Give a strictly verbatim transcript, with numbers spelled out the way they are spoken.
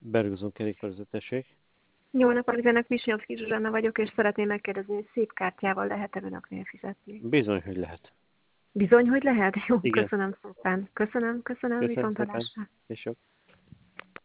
Bergozon kerékpározó, tessék. Jó napot kívánok, Visnyovszky Zsuzsanna vagyok, és szeretném megkérdezni, hogy szép kártyával lehet-e önöknél fizetni? Bizony, hogy lehet. Bizony, hogy lehet? Jó, Igen. köszönöm szépen. Köszönöm, köszönöm, Köszönöm szépen. viszontlátásra. És jó.